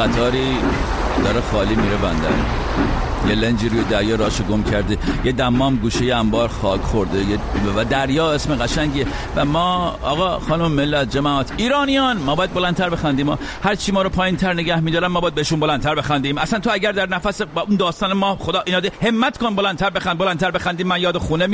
قطاری داره خالی میره بندر. یه لنجی روی دریا راشو گم کرده، یه دمام گوشه انبار خاک خورده و دریا اسم قشنگیه. و ما آقا خانم ملت جماعت ایرانیان ما باید بلندتر بخندیم. ما هر چی ما رو پایین‌تر نگه می‌دارن ما باید بهشون بلندتر بخندیم. اصلا تو اگر در نفس با اون داستان ما خدا ایناده همت کن بلندتر بخندیم. من یاد خونه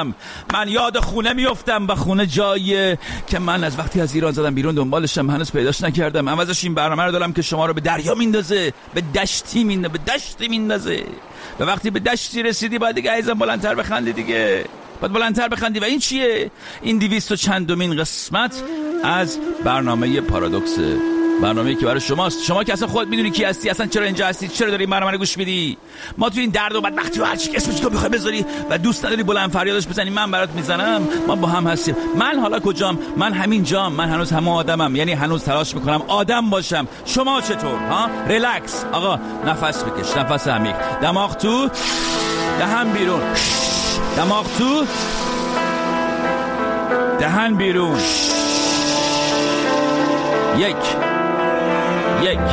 میافتم و خونه جاییه که من از وقتی از ایران زدم بیرون دنبالشم هنوز پیداش نکردم. عوضش این برنامه رو دارم که شما رو به دریا میندازه، به دشتی میندازه. و وقتی به دشتی رسیدی باید دیگه عزیزم بلندتر بخندی دیگه. باید بلندتر بخندی. و این چیه؟ این 200 و چندمین قسمت از برنامه پارادوکسه. برنامه‌ای که برای شماست. شما که اصلا خودت میدونی کی هستی، اصلا چرا اینجا هستی، چرا داری این برنامه رو گوش میدی. ما تو این درد و بدبختی و هر چی اسمش تو بخوای بذاری و دوست نداری بلند فریادش بزنی من برات میزنم. ما با هم هستیم. من حالا کجام؟ من همین جام. من هنوز همون آدمم، یعنی هنوز تلاش میکنم آدم باشم. شما چطور؟ ها؟ ریلکس آقا. نفس بکش، نفس عمیق. دماغ تو، دهن بیرون. دماغ تو، دهن بیرون. یک 1 2 3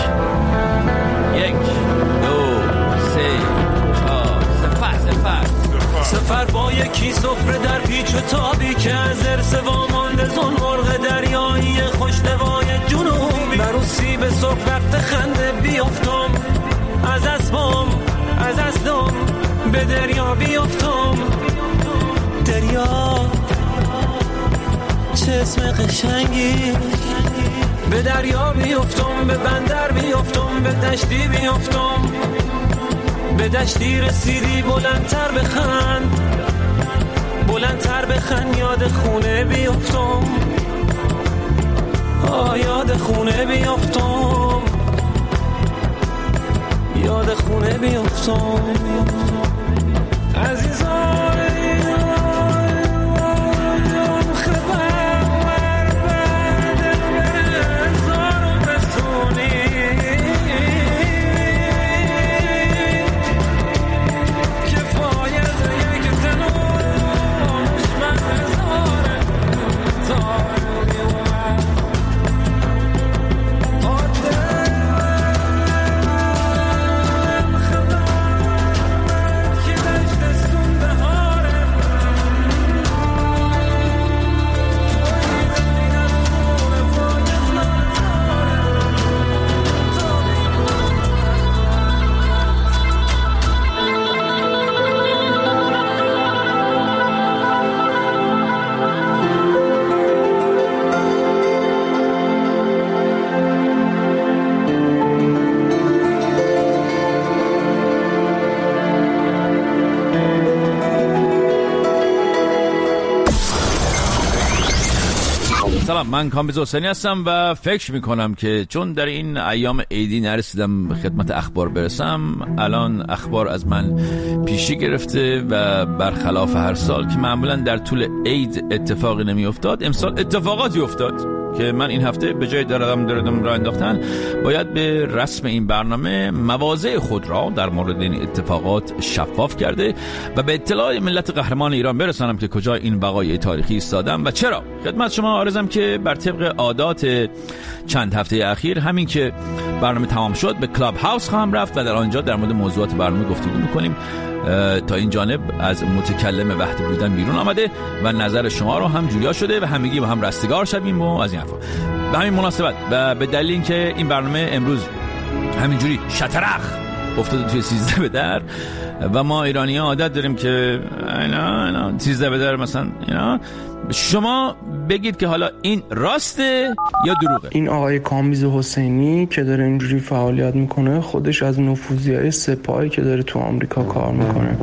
4 سفر با یکی سفره در پیچ و تابی که از ارث وامانده زون مرغ دریایی خوشنوای جنوبی بروسی به سرخ وقت خنده بیافتم از اسبام از اسدم به دریا بیافتم. دریا چه اسم قشنگی. به دریا بیافتم، به بندر بیافتم، به دشتی بیافتم. به دشتی رسیدی بلندتر بخند یاد خونه بیافتم. یاد خونه بیافتم. یاد خونه بیافتم. عزیزان سلام، من کامبیز حسینی هستم و فکر میکنم که چون در این ایام عیدی نرسیدم به خدمت اخبار برسم، الان اخبار از من پیشی گرفته و برخلاف هر سال که معمولا در طول عید اتفاقی نمی افتاد، امسال اتفاقاتی افتاد که من این هفته به جای دردم را انداختن باید به رسم این برنامه مواضع خود را در مورد این اتفاقات شفاف کرده و به اطلاع ملت قهرمان ایران برسانم که کجا این وقایع تاریخی ایستادم و چرا. خدمت شما عرضم که بر طبق عادات چند هفته اخیر همین که برنامه تمام شد به کلاب هاوس خواهم رفت و در آنجا در مورد موضوعات برنامه گفتگو می‌کنیم. تا این جانب از متکلم وحده بودن بیرون آمده و نظر شما رو هم جویا شده و همگی با هم رستگار شویم و از این حرفا. به همین مناسبت و به دلیل اینکه این برنامه امروز همینجوری شطرخ افتاده توی 13 به در و ما ایرانی‌ها عادت داریم که اینا 13 به در مثلا اینا، شما بگید که حالا این راسته یا دروغه. این آقای کامبیز حسینی که داره اینجوری فعالیت میکنه خودش از نفوذیای سپاهی که داره تو آمریکا کار میکنه.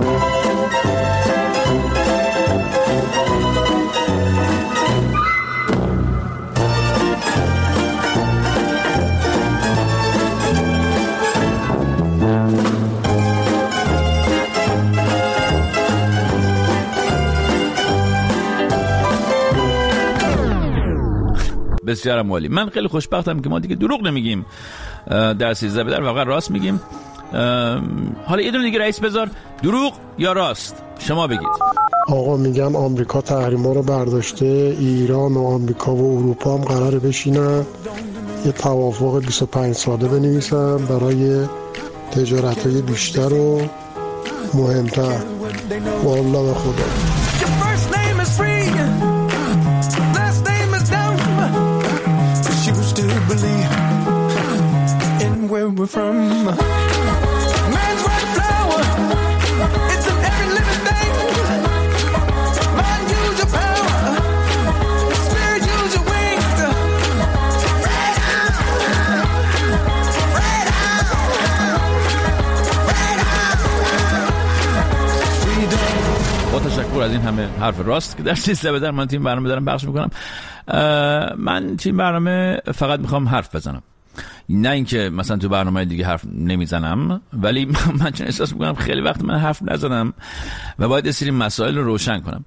بسیار عالی. من خیلی خوشبختم که ما دیگه دروغ نمیگیم در 13 به در، واقعا راست میگیم. حالا یه دونه دیگه رئیس بذار، دروغ یا راست؟ شما بگید. آقا میگم آمریکا تحریما رو برداشته، ایران و آمریکا و اروپا هم قراره بشینن یه توافق 25 ساله بنویسم برای تجارت‌های بیشتر و مهمتر. والله به خدا. تشکر از این همه حرف راست که در 13 بدر من تیم برنامه دارم پخش میکنم. من تیم برنامه فقط میخوام حرف بزنم، نه اینکه مثلا تو برنامه دیگه حرف نمیزنم، ولی من چون احساس میکنم خیلی وقت من حرف نزدم و باید یه سری مسائل رو روشن کنم.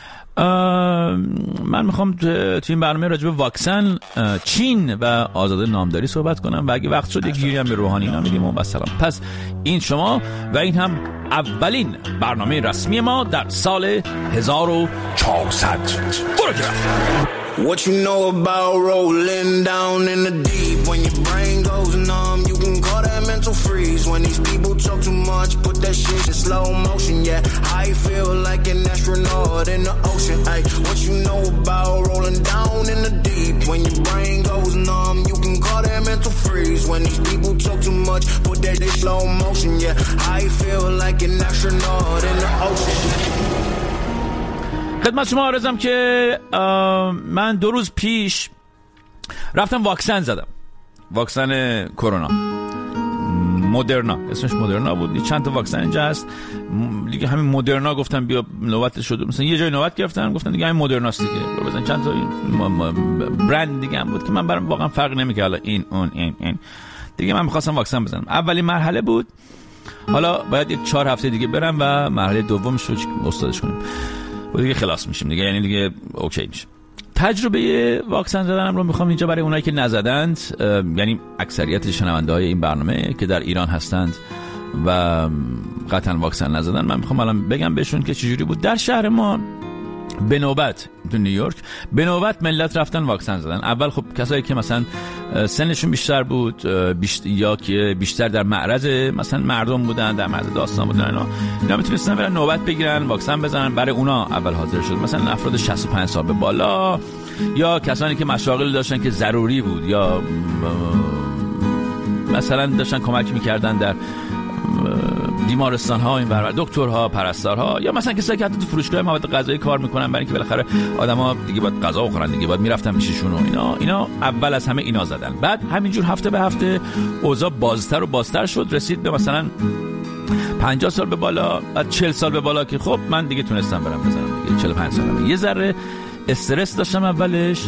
من میخوام تو این برنامه راجع به واکسن، چین و آزادی نامداری صحبت کنم و اگه وقت شد یک گیری هم به روحانی اینا میدیم و بسلام. پس این شما و این هم اولین برنامه رسمی ما در سال 1400. برو که What you know about rolling down in the deep? When your brain goes numb, you can call that mental freeze. When these people talk too much, put that shit in slow motion. Yeah, I feel like an astronaut in the ocean. Ay, what you know about rolling down in the deep? When your brain goes numb, you can call that mental freeze. When these people talk too much, put that in slow motion. Yeah, I feel like an astronaut in the ocean. خدمت شما عرضم که من 2 روز پیش رفتم واکسن زدم، واکسن کرونا، مدرنا، اسمش مدرنا بود. چند تا واکسن اینجا هست دیگه، همین مدرنا گفتن بیا نوبت شد، مثلا یه جای نوبت گرفتن گفتن دیگه همین مدرناست دیگه، بزن چند تا برند دیگه هم بود که من برام واقعا فرق نمی‌کرد، حالا این اون این دیگه من می‌خواستم واکسن بزنم. اولین مرحله بود، حالا باید یک 4 هفته دیگه برم و مرحله دومش رو استادش کنیم و دیگه خلاص میشیم دیگه، یعنی دیگه اوکی میشه. تجربه واکسن زدنم رو میخوام اینجا برای اونایی که نزدند، یعنی اکثریت شنونده‌های این برنامه که در ایران هستند و قطعا واکسن نزدن، من میخوام الان بگم بهشون که چجوری بود. در شهر ما به نوبت، تو نیویورک به نوبت ملت رفتن واکسن زدن. اول خب کسایی که مثلا سنشون بیشتر بود یا که بیشتر در معرض مثلا مردم بودن، در معرض داستان بودن، اینا میتونستن برن نوبت بگیرن واکسن بزنن. برای اونا اول حاضر شد، مثلا افراد 65 سال به بالا یا کسانی که مشاغل داشتن که ضروری بود یا مثلا داشتن کمک میکردن در بیمارستان ها، این برابر دکترها، پرستارها، یا مثلا کسایی که حتی تو فروشگاه مواد غذایی کار میکنن، برای اینکه بالاخره آدما دیگه باید غذا بخورن دیگه، باید میرفتن پیششون و اینا اول از همه اینا زدن. بعد همینجور هفته به هفته اوضاع بازتر و بازتر شد، رسید به مثلا 50 سال به بالا، بعد 40 سال به بالا که خب من دیگه تونستم برم بزنم دیگه. 45 سالم یه ذره استرس داشتم اولش،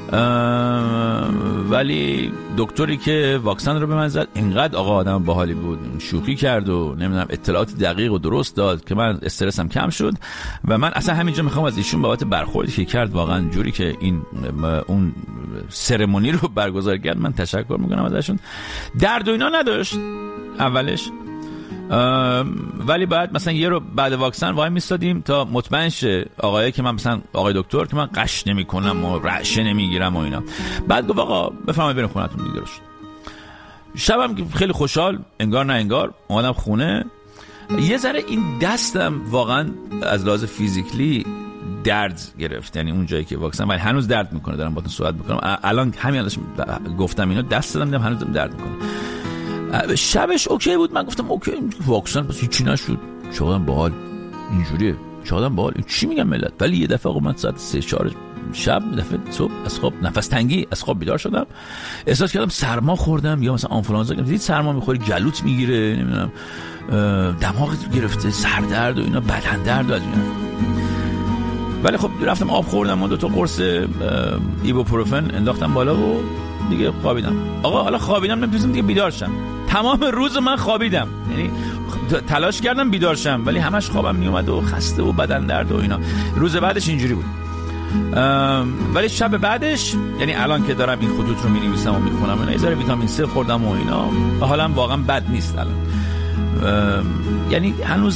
ولی دکتری که واکسن رو به من زد اینقدر آقا آدم باحالی بود، شوخی کرد و نمیدونم اطلاعات دقیق و درست داد که من استرسم کم شد. و من اصلا همینجا میخوام از ایشون بابت برخوردی که کرد، واقعا جوری که اون سرمونی رو برگزار کرد، من تشکر میکنم ازشون. درد و اینا نداشت اولش، ولی بعد مثلا یه رو بعد واکسن وای میستادیم تا مطمئن شه آقایی که من مثلا آقای دکتر که من قش نمیکنم و رعشه نمیگیرم و اینا. بعد گفت آقا بفرمایید بریم خونه‌تون دیگه. درست شبم خیلی خوشحال انگار نه انگار اومدم خونه. یه ذره این دستم واقعا از لحاظ فیزیکلی درد گرفت، یعنی اون جایی که واکسن ولی هنوز درد میکنه. دارم باهاتون صحبت میکنم الان، همین الان گفتم اینو دست دادم هنوز درد میکنه. شبش اوکی بود، من گفتم اوکی واکسن پس هیچی نشد، چقدر باحال اینجوریه، چقدر باحال چی میگم ملت. ولی یه دفعه من ساعت 3-4 شب دفعه صبح از خواب نفس تنگی از خواب بیدار شدم، احساس کردم سرما خوردم یا مثلا آنفولانزا گرفتم. دید سرما میخوری گلوت میگیره، نمیدونم دماغت گرفته، سردرد و اینا، بدن درد و از اینا. ولی خب رفتم آب خوردم و 2 تا قرص ایبوپروفن انداختم بالا و دیگه خوابیدم. آقا حالا خوابیدم نمیتونستم دیگه بیدار شم، تمام روز من خوابیدم، یعنی تلاش کردم بیدار شم ولی همش خوابم میومد و خسته و بدن درد و اینا. روز بعدش اینجوری بود، ولی شب بعدش، یعنی الان که دارم این خطوط رو می‌نویسم و می‌خونم اینا، یه ذره ویتامین C خوردم و اینا و حالم واقعا بد نیست الان. یعنی هنوز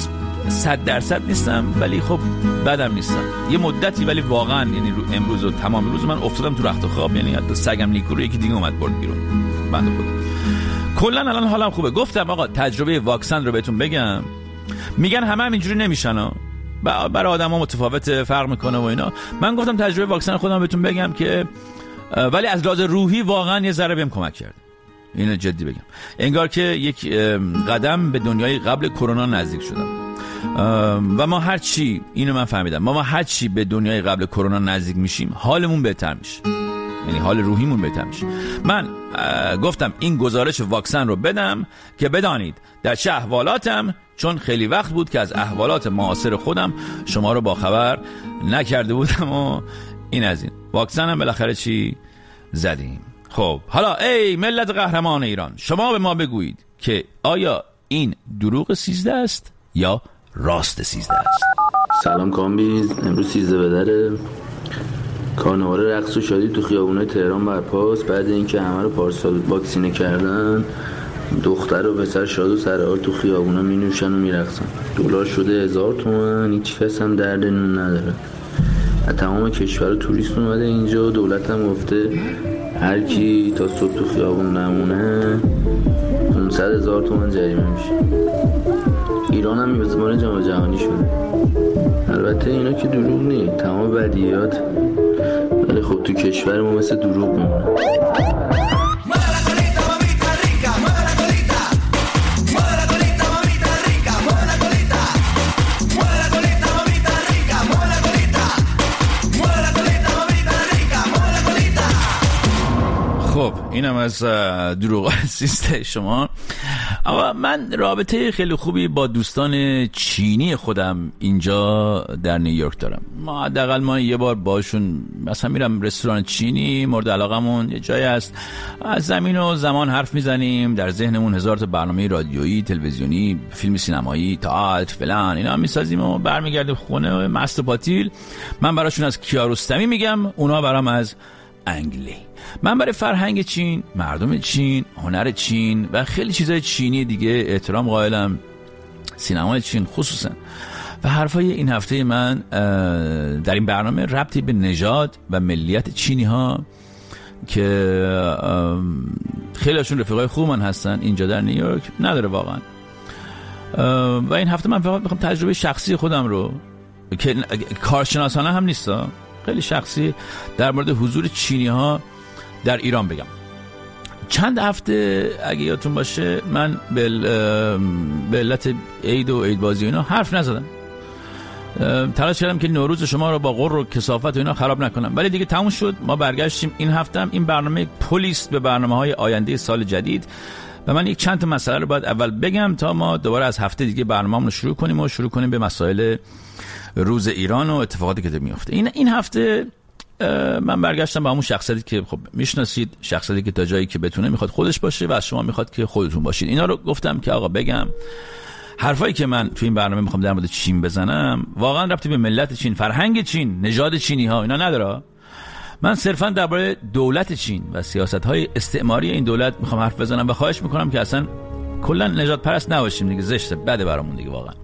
100% نیستم ولی خب بدم نیستم یه مدتی، ولی واقعا یعنی امروز و تمام روز من افتادم تو رخت خواب، یعنی حتی سگم نیکو رو یکی دیگه اومد برد بیرون بنده خدا. کلا الان حالم خوبه. گفتم آقا تجربه واکسن رو بهتون بگم. میگن همه هم اینجوری نمیشن ها، برای آدم‌ها متفاوت، فرق میکنه و اینا. من گفتم تجربه واکسن خودم بهتون بگم که ولی از لحاظ روحی واقعا یه ذره بهم کمک کرد. اینو جدی بگم، انگار که یک قدم به دنیای قبل کرونا نزدیک شدم. و ما هر چی، اینو من فهمیدم، ما هر چی به دنیای قبل کرونا نزدیک میشیم حالمون بهتر میشه، یعنی حال روحیمون بهتر میشه. من گفتم این گزارش واکسن رو بدم که بدانید در چه احوالاتم، چون خیلی وقت بود که از احوالات معاصر خودم شما رو باخبر نکرده بودم و این از این. واکسن هم بالاخره چی زدیم. خب حالا ای ملت قهرمان ایران، شما به ما بگویید که آیا این دروغ 13 است یا راست 13 است؟ سلام کامبیز، امروز 13 بدره. کارنوال رقص و شادی تو خیابونای تهران برپاست بعد اینکه همه رو پارسال واکسینه کردن. دختر و پسر شاد و سرحال تو خیابونا می نوشن و می رقصن. دلار شده 1000 تومان، هیچ کس هم درد نون نداره. از تمام کشور توریست اومده اینجا. دولت هم گفته هر کی تا صبح تو خیابون نمونه 500,000 تومان جریمه میشه. ایران هم میزبان جام جهانی شده. البته اینا که دروغ نیست، تمام بدیهیات، ولی خب تو کشور ما مثل دروغ میمونه. خب اینم از دروغ سیسته شما. اما من رابطه خیلی خوبی با دوستان چینی خودم اینجا در نیویورک دارم. ما حداقل ما یه بار باشون مثلا میرم رستوران چینی، مورد علاقمون یه جایی هست، از زمین و زمان حرف میزنیم، در ذهنمون هزار تا برنامه رادیویی، تلویزیونی، فیلم سینمایی، تئاتر فلان اینا میسازیم و برمیگردیم خونه مست و پاتیل. من براشون از کیارستمی میگم، اونا برام از انگلی. من برای فرهنگ چین، مردم چین، هنر چین و خیلی چیزای چینی دیگه احترام قائلم، سینمای چین خصوصا. و حرفای این هفته من در این برنامه ربطی به نژاد و ملیت چینی ها که خیلی هاشون رفیقای خوب من هستن اینجا در نیویورک نداره واقعا. و این هفته من فقط میخوام تجربه شخصی خودم رو که کارشناسانه هم نیستا، خیلی شخصی در مورد حضور چینی ها در ایران بگم. چند هفته اگه یادتون باشه من به علت عید و عید بازی و اینا حرف نزدم، تلاش کردم که نوروز شما رو با غر و کثافت و اینا خراب نکنم، ولی دیگه تموم شد. ما برگشتیم این هفته هم این برنامه پلیس به برنامه‌های آینده سال جدید و من یک چند تا مسئله رو باید اول بگم تا ما دوباره از هفته دیگه برنامه‌مون رو شروع کنیم به مسائل روز ایران و اتفاقاتی که داره میفته. این هفته من برگشتم با همون شخصیتی که خب میشناسید، شخصیتی که تا جایی که بتونه میخواد خودش باشه و از شما میخواد که خودتون باشید. اینا رو گفتم که آقا بگم حرفایی که من تو این برنامه میخوام در مورد چین بزنم واقعا ربطی به ملت چین، فرهنگ چین، نژاد چینی ها اینا نداره. من صرفا درباره دولت چین و سیاست‌های استعماری این دولت میخوام حرف بزنم و خواهش میکنم که اصلا کلا نژاد پرست نباشیم دیگه، زشته، بده برامون دیگه واقعا.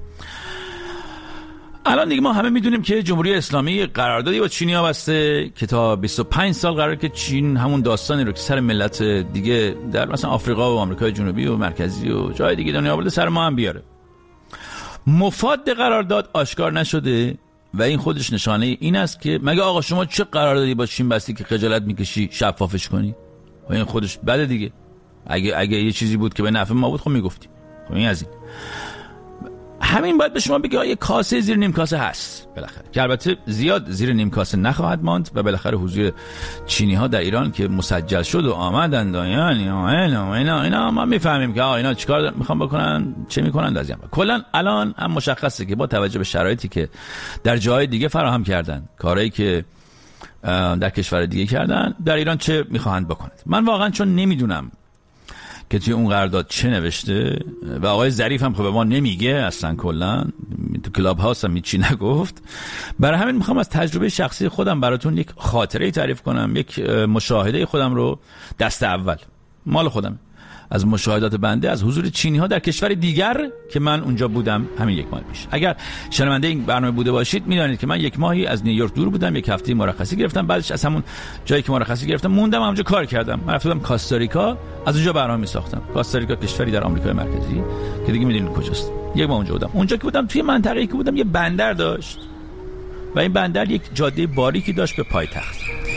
الان دیگه ما همه میدونیم که جمهوری اسلامی قراردادی با چینی‌ها بسته که تا 25 سال قراره که چین همون داستانی رو که سر ملت دیگه در مثلا آفریقا و آمریکای جنوبی و مرکزی و جای دیگه دنیا آورده سر ما هم بیاره. مفاد قرارداد آشکار نشده و این خودش نشانه این است که مگه آقا شما چه قراردادی با چین بستی که خجالت میکشی شفافش کنی؟ و این خودش بده دیگه. اگه یه چیزی بود که به نفع ما بود خب میگفتی. خب این از این. همین باید به شما بگه یه کاسه زیر نیم کاسه هست بالاخره، که البته زیاد زیر نیم کاسه نخواهد ماند و بالاخره حضور چینی ها در ایران که مسجل شد و آمدند اینا ما میفهمیم که اینا چیکار میخوان بکنن، چه میکنن از این. کلا الان هم مشخصه که با توجه به شرایطی که در جای دیگه فراهم کردن، کارهایی که در کشور دیگه کردن، در ایران چه میخواهند بکنند. من واقعا چون نمیدونم که توی اون قرارداد چه نوشته و آقای ظریف هم خب به ما نمیگه اصلا، کلا تو کلاب هاوس هم هیچی نگفت، برای همین میخوام از تجربه شخصی خودم براتون یک خاطره تعریف کنم، یک مشاهده خودم رو دست اول مال خودم از مشاهدات بنده از حضور چینی ها در کشور دیگر که من اونجا بودم همین 1 ماه پیش. اگر شنونده این برنامه بوده باشید میدونید که من 1 ماهی از نیویورک دور بودم، 1 هفته مرخصی گرفتم، بعدش از همون جایی که مرخصی گرفتم موندم اونجا کار کردم. من رفتم کاستاریکا، از اونجا برنامه میساختم. کاستاریکا کشوری در آمریکای مرکزی که دیگه میدونید کجاست. 1 ماه اونجا بودم. اونجا که بودم توی منطقه‌ای که بودم یه بندر داشت و این بندر یک جاده باریکی داشت به پایتخت،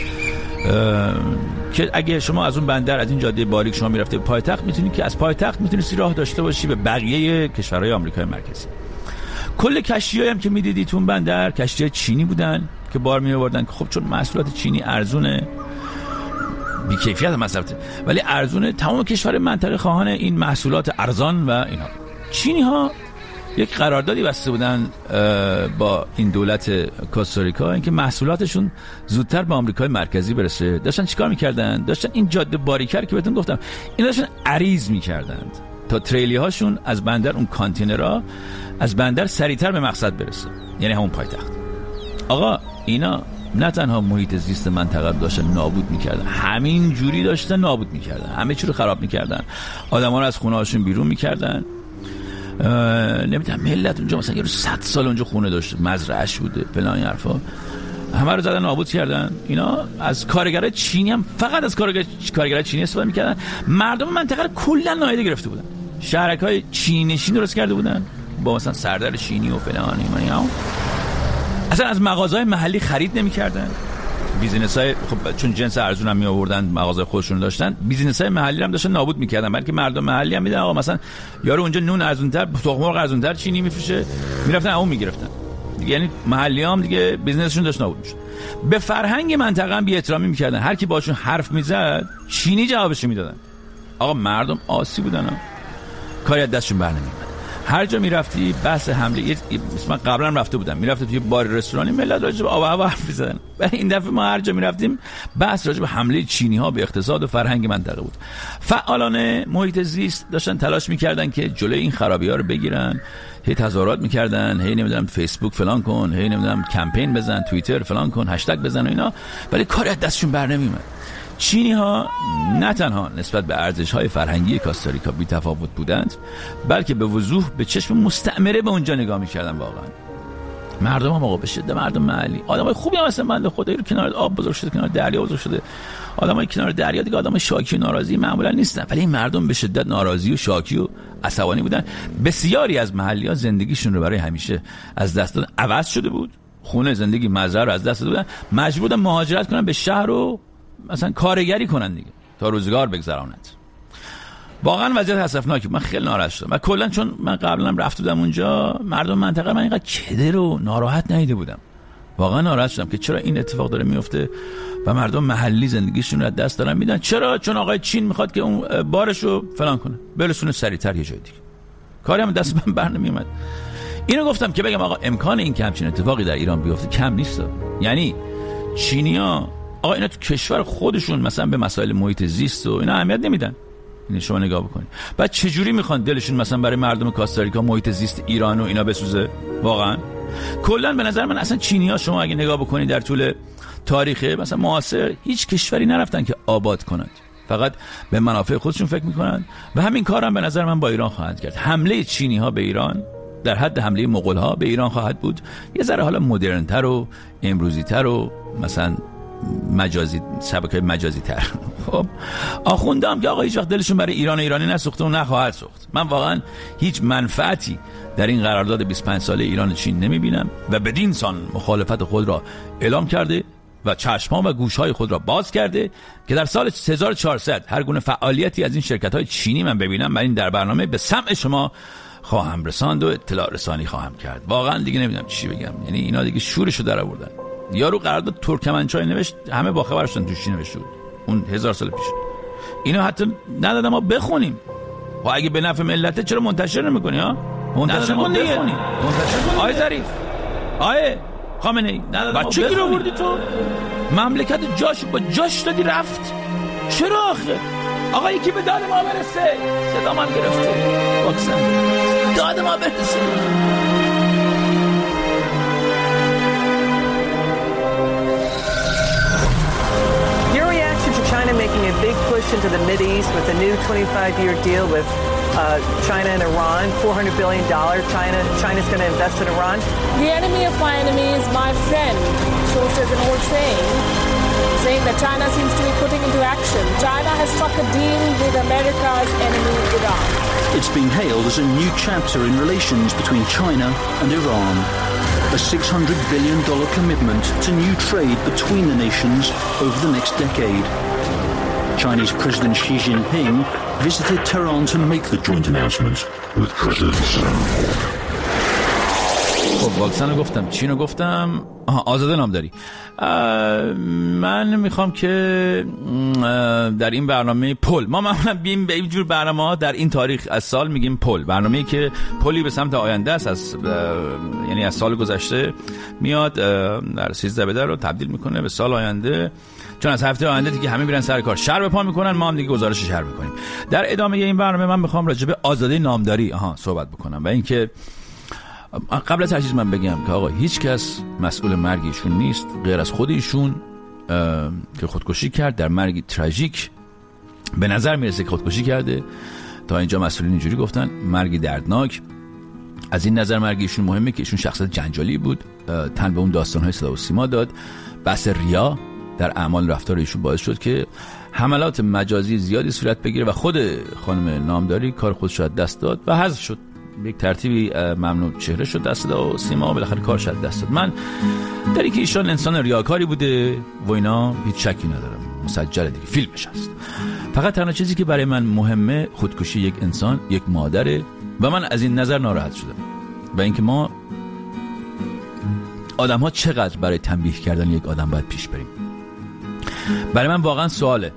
که اگه شما از اون بندر از این جاده باریک شما میرفته به پایتخت میتونید که از پایتخت میتونید راه داشته باشی به بقیه کشورهای آمریکای مرکزی. کل کشتی‌هایی هم که میدیدید تو اون بندر کشتی‌های چینی بودن که بار میآوردن، که خب چون محصولات چینی ارزونه، بی کیفیت مصرفه ولی ارزونه، تمام کشور منطقه خواهان این محصولات ارزان و اینا. چینی‌ها یک قراردادی بسته بودن با این دولت کوستاریکا اینکه محصولاتشون زودتر به آمریکای مرکزی برسه. داشتن چیکار می‌کردن؟ داشتن این جاده باریکر که بهتون گفتم اینا داشتن عریض می‌کردند تا تریلی هاشون از بندر، اون کانتینرها از بندر سریعتر به مقصد برسه، یعنی همون پایتخت. آقا اینا نه تنها محیط زیست منطقه داشتن نابود می‌کردن، همین جوری داشتن نابود می‌کردن، همه چی رو خراب می‌کردن، آدم‌ها رو از خونه‌هاشون بیرون می‌کردن. نمیدونم ملت اونجا مثلا یه 100 سال اونجا خونه داشت، مزرعه‌اش بوده، فلان این حرفا، همه رو زدن نابود کردن. اینا از کارگرای چینی هم فقط از کارگرای چینی استفاده می‌کردن. مردم منطقه رو کلا نادیده گرفته بودن. شهرک‌های چینی نشین درست کرده بودن با مثلا سردر چینی و فلان اینا. اصلا از مغازه‌های محلی خرید نمی‌کردن. بیزینس‌های خب چون جنس ارزون هم می‌آوردن، مغازه خودشون داشتن، بیزینس‌های محلی هم داشتن نابود می‌کردن، بلکه مردم محلی هم میدن آقا مثلا یارو اونجا نون ارزون‌تر، تخم مرغ ارزون‌تر چینی می‌فروشه، میرفتن اون می‌گرفتن. یعنی محلی‌ها هم دیگه بیزینسشون داشت نابود می‌شد. به فرهنگ منطقه هم بی‌احترامی می‌کردن. هر کی باشون حرف می‌زد چینی جوابش میدادن. آقا مردم آسی بودن ها. کاری از دستشون برنمی‌آمد. هر جا میرفتی بحث حمله، من قبلا رفته بودم، میرفتی توی بار رستورانی ملت راجع به آب و هوا حرف می‌زدن، ولی این دفعه ما هر جا میرفتیم بحث راجع به حمله چینی‌ها به اقتصاد و فرهنگ منطقه بود. فعالان محیط زیست داشتن تلاش می‌کردن که جلوی این خرابی‌ها رو بگیرن، هی تظاهرات می‌کردن، هی نمیدونم فیسبوک فلان کن، هی نمیدونم کمپین بزن، توییتر فلان کن، هشتگ بزن و اینا، ولی کاری از دستشون برنمی‌آمد. چینی‌ها نه تنها نسبت به ارزش‌های فرهنگی کاستاریکا بی‌تفاوت بودند، بلکه به وضوح به چشم مستعمره به اونجا نگاه می‌کردن. واقعا مردم هم آقا به شدت مردم محلی آدمای خوبی هم هستن، بنده خدایی رو کنار آب بزرگ شده، کنار دریا بزرگ شده. آدمای کنار دریا دیگه آدمای شاکی و ناراضی معمولا نیستن، ولی این مردم به شدت ناراضی و شاکی و عصبانی بودن. بسیاری از محلی‌ها زندگیشون رو برای همیشه از دست دادن، عوض شده بود، خونه، زندگی، مزرعه رو از دست دادن، مجبور بودن مهاجرت کنن به شهر و مثلا کارگری کنن دیگه تا روزگار بگذرونند. واقعا وضعیت اسفناکی. من خیلی ناراحت شدم و کلا چون من قبلا هم رفته بودم اونجا، مردم منطقه من اینقدر کدر و ناراحت ندیده بودم. واقعا ناراحت شدم که چرا این اتفاق داره میفته و مردم محلی زندگیشون رو از دست دارن میدن. چرا؟ چون آقای چین میخواد که اون بارشو فلان کنه، برسونه سریعتر یه جای دیگه. کاری هم دست من برنمیومد. اینو گفتم که بگم آقا امکان این که همچین اتفاقی در ایران بیفته کم نیست. یعنی چینی‌ها آقا اینا تو کشور خودشون مثلا به مسائل محیط زیست و اینا اهمیت نمیدن. این شما نگاه بکنید. بعد چه جوری میخوان دلشون مثلا برای مردم کاستاریکا محیط زیست ایران و اینا بسوزه؟ واقعا کلا به نظر من اصلا چینی‌ها شما اگه نگاه بکنید در طول تاریخ مثلا معاصر هیچ کشوری نرفتن که آباد کنند، فقط به منافع خودشون فکر میکنن و همین کارم به نظر من با ایران خواهند کرد. حمله چینی‌ها به ایران در حد حمله مغول‌ها به ایران خواهد بود، یه ذره حالا مدرن‌تر و امروزی‌تر و مثلا مجازی، شبکه مجازی تر. خب آخوندم که آقا هیچ وقت دلشون برای ایران و ایرانی نسوخته و نخواهد سوخت. من واقعا هیچ منفعتی در این قرارداد 25 ساله ایران و چین نمیبینم و بدین سان مخالفت خود را اعلام کرده و چشم‌ها و گوش‌های خود را باز کرده که در سال 1400 هر گونه فعالیتی از این شرکت‌های چینی من ببینم، من این در برنامه به سمع شما خواهم رساند و اطلاع رسانی خواهم کرد. واقعا دیگه نمیدونم چی بگم، یعنی اینا دیگه شورشو در آوردن. یارو قرارداد ترکمنچای نوشت، همه با خبر شدن توش نوشته بود اون 1000 سال پیش. اینا حتی ندادن ما بخونیم. و اگه به نفع ملته چرا منتشر نمی‌کنی ها؟ منتشر کن دیگه. آی ظریف، آی خامنه‌ای، بچه گیر آوردی تو؟ مملکت جاش با جاش دادی رفت. چرا آخه؟ آقا یکی به داد ما برسه. صدا من گرفته. واکسن. داد ما برسه. China making a big push connection to the Mideast with the new 25-year deal with China and Iran, $400 billion. China's going to invest in Iran. The enemy of my enemy is my friend. So there's an old saying that China seems to be putting into action. China has struck a deal with America's enemy, Iran. It's been hailed as a new chapter in relations between China and Iran. A $600 billion commitment to new trade between the nations over the next decade. Chinese President Xi Jinping visited Tehran to make the joint announcement with President Xi. خب واکسن رو گفتم، چین رو گفتم، آزاده نامداری. من میخوام که در این برنامه پل، ما معمولا بیم به این جور برنامه‌ها در این تاریخ از سال میگیم پل، برنامه‌ای که پلی به سمت آینده است، یعنی از سال گذشته میاد در 13 بدر رو تبدیل میکنه به سال آینده، چون از هفته آینده دیگه همه میرن سر کار، شهر به پا میکنن، ما هم دیگه گزارش شهر میکنیم. در ادامه این برنامه من میخوام راجع به آزادی نامداری صحبت بکنم و اینکه قبل از هر چیز من بگم که آقا هیچ کس مسئول مرگ ایشون نیست غیر از خود ایشون که خودکشی کرد در مرگی تراژیک. به نظر میرسه که خودکشی کرده. تا اینجا مسئولین اینجوری گفتن، مرگی دردناک. از این نظر مرگ ایشون مهمه که ایشون شخصیت جنجالی بود، تن به اون داستان‌های صدا و سیما داد. بحث ریا در اعمال رفتار ایشون باعث شد که حملات مجازی زیادی صورت بگیره و خود خانم نامداری کار خودش رو دست داد و حذف شد. یک ترتیبی ممنوع چهره شد دست داد و سیما و بالاخره کارش دست داد. من در اینکه ایشان انسان ریاکاری بوده و اینا هیچ شکی ندارم، مسجله دیگه، فیلمش هست. فقط تنها چیزی که برای من مهمه خودکشی یک انسان، یک مادره و من از این نظر ناراحت شدم و اینکه ما آدم ها چقدر برای تنبیه کردن یک آدم باید پیش بریم. برای من واقعا سواله،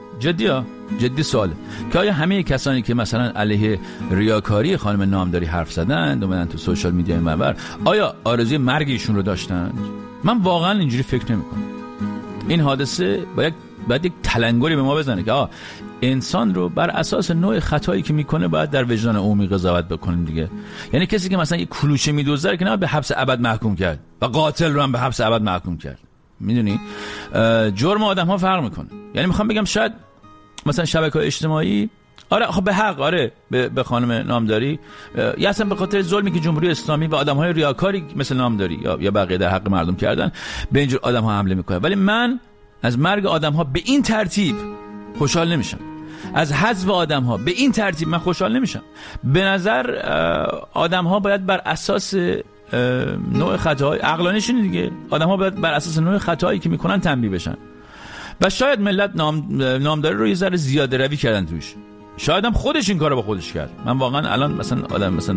جدی سواله که آیا همه کسانی که مثلا علیه ریاکاری خانم نامداری حرف زدن اومدن تو سوشال میدیا منور، آیا آرزوی مرگ ایشون رو داشتن؟ من واقعا اینجوری فکر نمی‌کنم. این حادثه باید یک تلنگری به ما بزنه که انسان رو بر اساس نوع خطایی که میکنه باید در وجدان عمومی قضاوت بکنیم دیگه. یعنی کسی که مثلا یک کلوچه میدوزه که نه به حبس ابد محکوم کرد و قاتل رو هم به حبس ابد محکوم کرد. میدونی جرم آدم ها فرق میکنه. یعنی میخوام بگم شاید مثلا شبکه‌های اجتماعی خب به حق به خانم نامداری یا اصلا به خاطر ظلمی که جمهوری اسلامی و آدم‌های ریاکاری مثل نامداری یا بقیه در حق مردم کردن به اینجور آدم‌ها حمله میکنه. ولی من از مرگ آدم‌ها به این ترتیب خوشحال نمیشم. از حذف آدم‌ها به این ترتیب من خوشحال نمیشم. به نظر آدم‌ها باید بر اساس نوع خطاهای عقلانیشون دیگه، آدم‌ها باید بر اساس نوع خطایی که میکنن تنبیه بشن. و شاید ملت نامداری رو یه ذره زیاده روی کردن توش. شاید هم خودش این کارو با خودش کرد. من واقعا الان مثلا آدم مثلا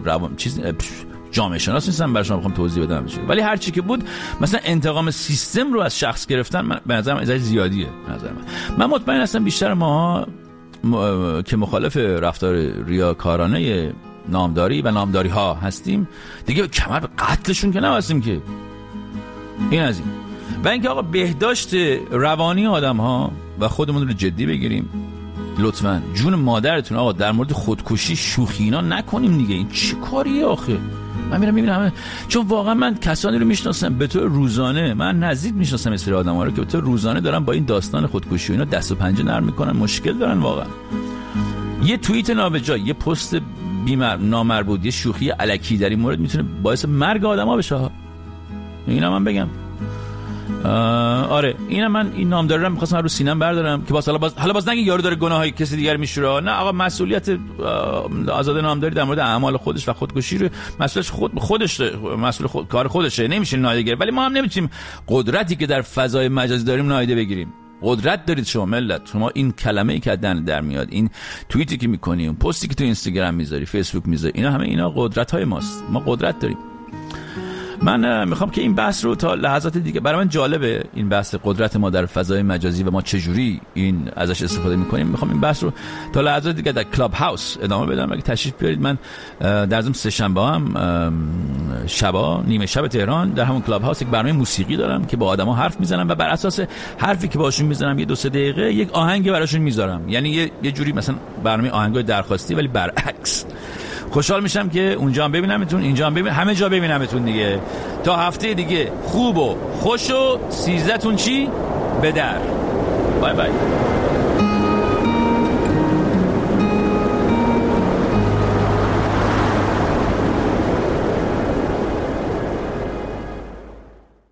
جامعه شناس نیستم برای شما بخوام توضیح بدم چیه، ولی هر چی که بود مثلا انتقام سیستم رو از شخص گرفتن من به نظرم از زیادیه. به نظر من مطمئن هستم بیشتر ماها که مخالف رفتار ریاکارانه نامداری و نامداری ها هستیم دیگه کمر به قتلشون که نبستیم که. این از این. و اینکه آقا بهداشت روانی آدم ها و خودمون رو جدی بگیریم. لطفاً جون مادرتون آقا در مورد خودکشی شوخی اینا نکنیم دیگه. این چه کاریه آخه؟ من میرم میبینم، چون واقعا من کسانی رو میشناسم به طور روزانه، من نزدیک میشناسم اسیر آدم‌ها رو که به طور روزانه دارن با این داستان خودکشی و اینا دست و پنجه نرم میکنن، مشکل دارن واقعا. یه توییت نابجا، یه پست نامربوط، یه شوخی الکی در این مورد میتونه باعث مرگ آدم‌ها بشه. اینا من بگم آره اینا من این نامداری رو می‌خواستم رو سینم بردارم که حالا باز نگه یارو داره گناهی کسی دیگر میشوره. نه آقا، مسئولیت آزاده نامداری در مورد اعمال خودش و خودکشی رو مسئولیت خودش مسئول کار خودشه، نمیشه نادیده گرفت. ولی ما هم نمیتونیم قدرتی که در فضای مجازی داریم نادیده بگیریم. قدرت دارید شما ملت، شما این کلمه‌ای که در میاد، این توییتی که می‌کنی، اون پستی که تو اینستاگرام میذاری، فیسبوک میذاری، اینا همه اینا قدرت‌های ماست. ما قدرت داریم. من میخوام که این بحث رو تا لحظات دیگه، برای من جالبه این بحث قدرت ما در فضای مجازی و ما چجوری این ازش استفاده میکنیم. میخوام این بحث رو تا لحظات دیگه در کلاب هاوس ادامه بدم. اگه تشریف بیارید، من در ضمن سه شنبه هم شبا نیمه شب تهران در همون کلاب هاوس یک برنامه موسیقی دارم که با آدما حرف میزنم و بر اساس حرفی که باشون میزنم یه 2-3 دقیقه یک آهنگ براشون میذارم. یعنی یه جوری مثلا برنامه آهنگای درخواستی ولی برعکس. خوشحال میشم که اونجا هم ببینمتون، اینجا هم ببینم، همه جا ببینمتون دیگه. تا هفته دیگه خوب و خوش و 13 تون چی به در. بای بای.